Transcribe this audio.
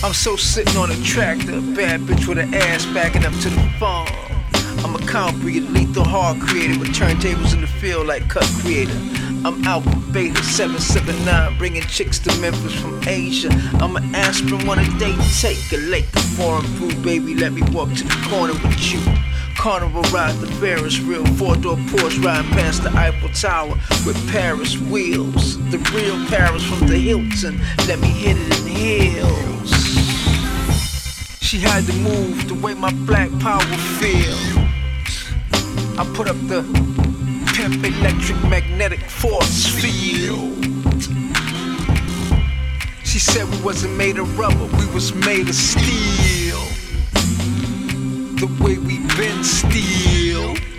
I'm so sitting on a tractor, a bad bitch with an ass backing up to the farm. I'm a concrete, lethal hard creator with turntables in the field like cut creator. I'm Alpha Beta 779, bringing chicks to Memphis from Asia. I'm an aspirin, one a day take a lake of foreign food, baby. Let me walk to the corner with you. Carnival ride the Ferris wheel, four-door Porsche riding past the Eiffel Tower with Paris wheels. The real Paris from the Hilton. Let me hit it in heels. She had to move the way my black power feels. I put up the pimp electric magnetic force field. She said we wasn't made of rubber, we was made of steel. The way we been steel.